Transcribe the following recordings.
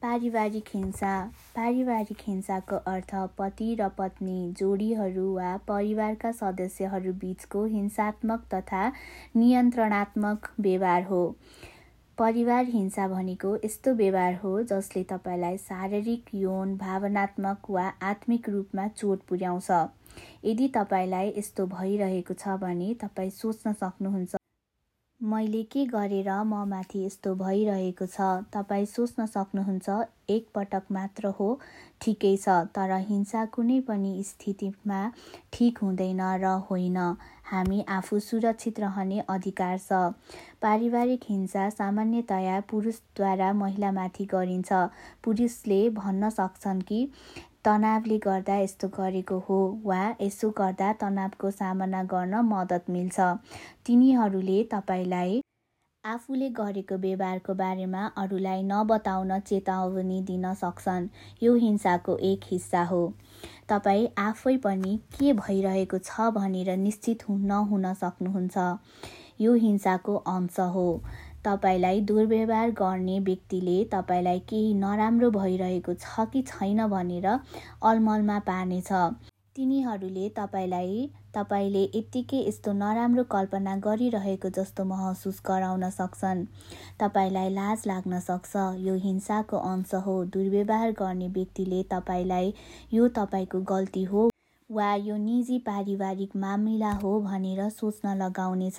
पारिवारिक हिंसा। पारिवारिक हिंसाको अर्थ पति र पत्नी, जोडीहरू वा परिवारका सदस्यहरू बीचको हिंसात्मक तथा नियन्त्रणात्मक व्यवहार हो। परिवार हिंसा भनेको यस्तो व्यवहार हो जसले तपाईलाई शारीरिक, यौन, भावनात्मक वा आत्मिक रूपमा चोट पुर्याउँछ। यदि तपाईलाई यस्तो भइरहेको छ भने तपाईँ सोच्न सक्नुहुन्छ, मैले के गरेर ममाथि यस्तो भइरहेको छ। तपाईँ सोच्न सक्नुहुन्छ, एक पटक मात्र हो, ठिकै छ, तर हिंसा कुनै पनि स्थितिमा ठिक हुँदैन र होइन। हामी आफू सुरक्षित रहने अधिकार छ। पारिवारिक हिंसा सामान्यतया पुरुषद्वारा महिलामाथि गरिन्छ। पुरुषले भन्न सक्छन् कि तनावले गर्दा यस्तो गरेको हो वा यसो गर्दा तनावको सामना गर्न मद्दत मिल्छ। तिनीहरूले तपाईलाई आफूले गरेको व्यवहारको बारेमा अरूलाई नबताउन चेतावनी दिन सक्छन्। यो हिंसाको एक हिस्सा हो। तपाईँ आफै पनि के भइरहेको छ भनेर निश्चित नहुन सक्नुहुन्छ। यो हिंसाको अंश हो। तपाईलाई दुर्व्यवहार गर्ने व्यक्तिले तपाईलाई केही नराम्रो भइरहेको छ कि छैन भनेर अलमलमा पार्नेछ। तिनीहरूले तपाईले यत्तिकै यस्तो नराम्रो कल्पना गरिरहेको जस्तो महसुस गराउन सक्छन्। तपाईलाई लाज लाग्न सक्छ। यो हिंसाको अंश हो। दुर्व्यवहार गर्ने व्यक्तिले तपाईलाई यो तपाईको गल्ती हो वा यो निजी पारिवारिक मामिला हो भनेर सोच्न लगाउनेछ।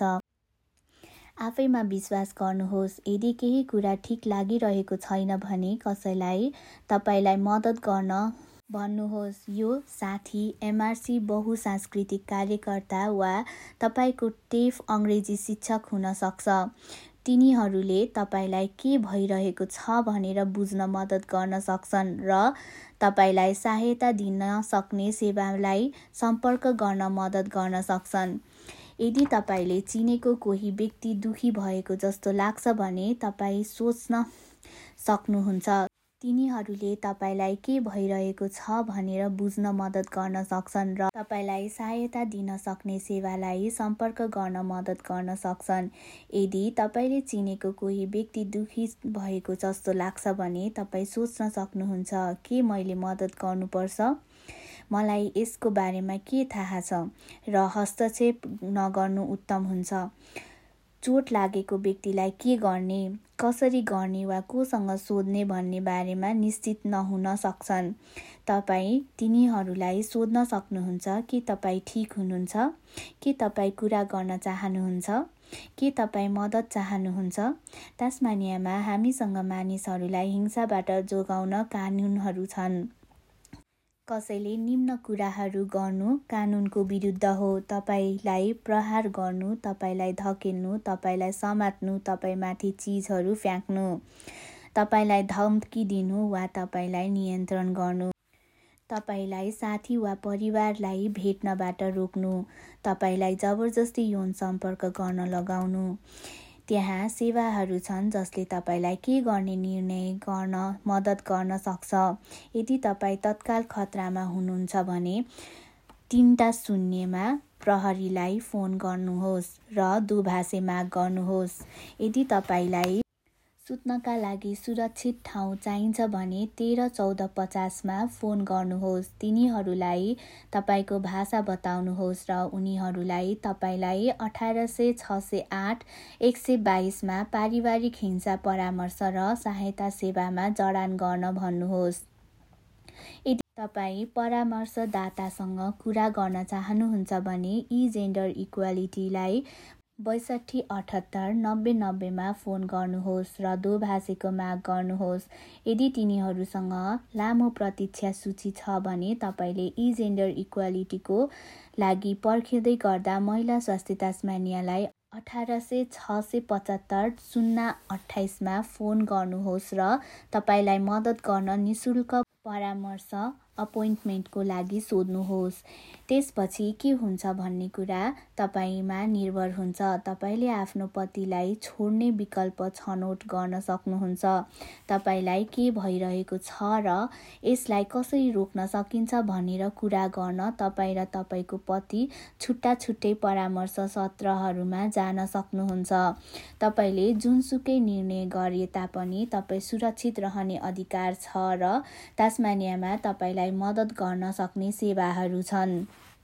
आफैमा विश्वास गर्नुहोस्। यदि केही कुरा ठिक लागिरहेको छैन भने कसैलाई तपाईलाई मद्दत गर्न भन्नुहोस्। यो साथी, एमआरसी बहुसांस्कृतिक कार्यकर्ता वा तपाईको टेफ अङ्ग्रेजी शिक्षक हुन सक्छ। तिनीहरूले तपाईलाई के भइरहेको छ भनेर बुझ्न मद्दत गर्न सक्छन् र तपाईलाई सहायता दिन सक्ने सेवालाई सम्पर्क गर्न मद्दत गर्न सक्छन्। यदि तपाईले चिनेको कोही व्यक्ति दुखी भएको जस्तो लाग्छ भने तपाईँ सोच्न सक्नुहुन्छ, तिनीहरूले तपाईलाई के भइरहेको छ भनेर बुझ्न मद्दत गर्न सक्छन् र तपाईलाई सहायता दिन सक्ने सेवालाई सम्पर्क गर्न मद्दत गर्न सक्छन्। यदि तपाईले चिनेको कोही व्यक्ति दुखी भएको जस्तो लाग्छ भने तपाईँ सोच्न सक्नुहुन्छ, के मैले मद्दत गर्नुपर्छ? मलाई यसको बारेमा के थाहा छ? र हस्तक्षेप नगर्नु उत्तम हुन्छ। चोट लागेको व्यक्तिलाई के गर्ने, कसरी गर्ने वा कोसँग सोध्ने भन्ने बारेमा निश्चित नहुन सक्छन्। तपाईँ तिनीहरूलाई सोध्न सक्नुहुन्छ कि तपाईँ ठिक हुनुहुन्छ, के तपाईँ कुरा गर्न चाहनुहुन्छ, के तपाईँ मद्दत चाहनुहुन्छ। तास्मानियामा हामीसँग मानिसहरूलाई हिंसाबाट जोगाउन कानुनहरू छन्। कसैले निम्न कुराहरू गर्नु कानुनको विरुद्ध हो। तपाईलाई प्रहार गर्नु, तपाईलाई धकेल्नु, तपाईलाई समात्नु, तपाईमाथि चिजहरू फ्याँक्नु, तपाईलाई धम्की दिनु वा तपाईलाई नियन्त्रण गर्नु, तपाईलाई साथी वा परिवारलाई भेट्नबाट रोक्नु, तपाईलाई जबरजस्ती यौन सम्पर्क गर्न लगाउनु। त्यहाँ सेवाहरू छन् जसले तपाईलाई के गर्ने निर्णय गर्न मद्दत गर्न सक्छ। यदि तपाईँ तत्काल खतरामा हुनुहुन्छ भने 300 प्रहरीलाई फोन गर्नुहोस् र दुभाषे माग गर्नुहोस्। यदि तपाईलाई सुत्नका लागि सुरक्षित ठाउँ चाहिन्छ भने 131450 फोन गर्नुहोस्। तिनीहरूलाई तपाईको भाषा बताउनुहोस् र उनीहरूलाई तपाईलाई 1800-608-122 पारिवारिक हिंसा परामर्श र सहायता सेवामा जडान गर्न भन्नुहोस्। यदि तपाईँ परामर्शदातासँग कुरा गर्न चाहनुहुन्छ भने जेन्डर इक्वालिटीलाई 6278-9090 फोन गर्नुहोस् र दोभाषीको माग गर्नुहोस्। यदि तिनीहरूसँग लामो प्रतीक्षा सूची छ भने तपाईले जेन्डर इक्वालिटीको लागि पर्खिँदै गर्दा महिला स्वास्थ्य तास्मानियालाई 1800-675-028 फोन गर्नुहोस् र तपाईलाई मद्दत गर्न निशुल्क परामर्श अपोइन्टमेन्टको लागि सोध्नुहोस्। त्यसपछि के हुन्छ भन्ने कुरा तपाईमा निर्भर हुन्छ। तपाईले आफ्नो पतिलाई छोड्ने विकल्प छनौट गर्न सक्नुहुन्छ। तपाईलाई के भइरहेको छ र यसलाई कसरी रोक्न सकिन्छ भनेर कुरा गर्न तपाईँ र तपाईको पति छुट्टा छुट्टै परामर्श सत्रहरूमा जान सक्नुहुन्छ। तपाईले जुनसुकै निर्णय गरे तापनि तपाईँ सुरक्षित रहने अधिकार छ र तास्मानियामा तपाईलाई मद्दत गर्न सक्ने सेवाहरू छन्।